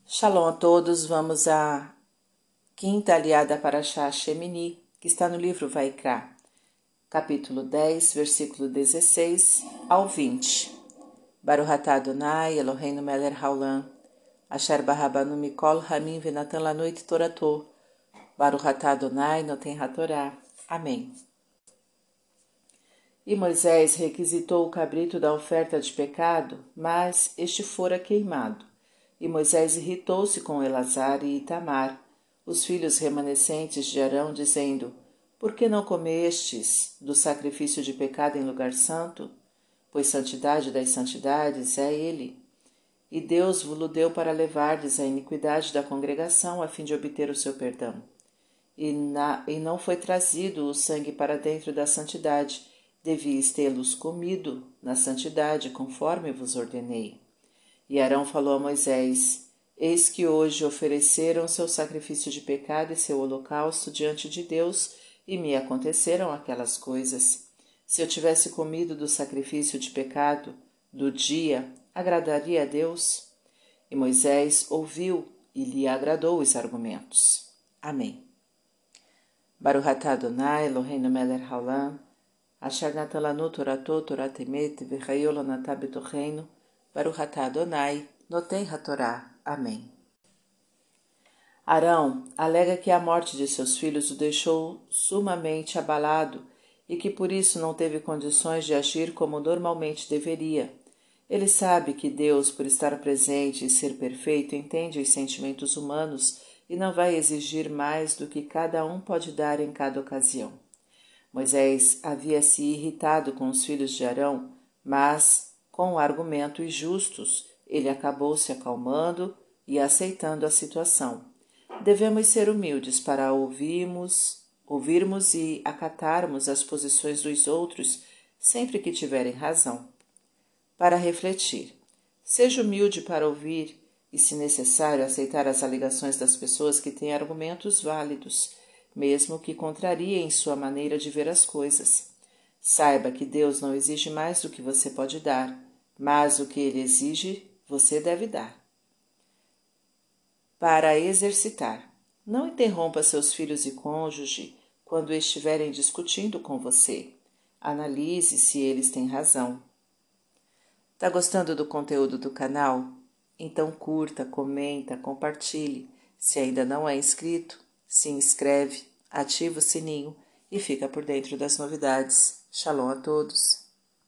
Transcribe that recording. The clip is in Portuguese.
Shalom a todos, vamos à quinta aliada Parashá Shemini, que está no livro Vaikra, capítulo 10, versículo 16 ao 20. Baruch atah Adonai, Eloheinu melech haolam, asher barabanu mikol hamim venatan lanoit torato, Baruch atah Adonai noten hatorá. Amém. E Moisés requisitou o cabrito da oferta de pecado, mas este fora queimado. E Moisés irritou-se com Elazar e Itamar, os filhos remanescentes de Arão, dizendo: Por que não comestes do sacrifício de pecado em lugar santo? Pois santidade das santidades é ele. E Deus vos deu para levardes a iniquidade da congregação, a fim de obter o seu perdão. E não foi trazido o sangue para dentro da santidade, devíeis tê-los comido na santidade, conforme vos ordenei. E Arão falou a Moisés: Eis que hoje ofereceram seu sacrifício de pecado e seu holocausto diante de Deus, e me aconteceram aquelas coisas. Se eu tivesse comido do sacrifício de pecado do dia, agradaria a Deus? E Moisés ouviu e lhe agradou os argumentos. Amém. Baruch atah Adonai, Eloheinu melech haolam, asher natan lanu torato, torat emet, v'chayo lo natah betocheinu, Baruch atah Adonai, noten hatorá. Amém. Arão alega que a morte de seus filhos o deixou sumamente abalado e que por isso não teve condições de agir como normalmente deveria. Ele sabe que Deus, por estar presente e ser perfeito, entende os sentimentos humanos e não vai exigir mais do que cada um pode dar em cada ocasião. Moisés havia se irritado com os filhos de Arão, mas, com argumentos justos, ele acabou se acalmando e aceitando a situação. Devemos ser humildes para ouvirmos e acatarmos as posições dos outros sempre que tiverem razão. Para refletir, seja humilde para ouvir e, se necessário, aceitar as alegações das pessoas que têm argumentos válidos, mesmo que contrariem sua maneira de ver as coisas. Saiba que Deus não exige mais do que você pode dar, mas o que Ele exige, você deve dar. Para exercitar, não interrompa seus filhos e cônjuge quando estiverem discutindo com você. Analise se eles têm razão. Tá gostando do conteúdo do canal? Então curta, comenta, compartilhe. Se ainda não é inscrito, se inscreve, ativa o sininho e fica por dentro das novidades. Shalom a todos!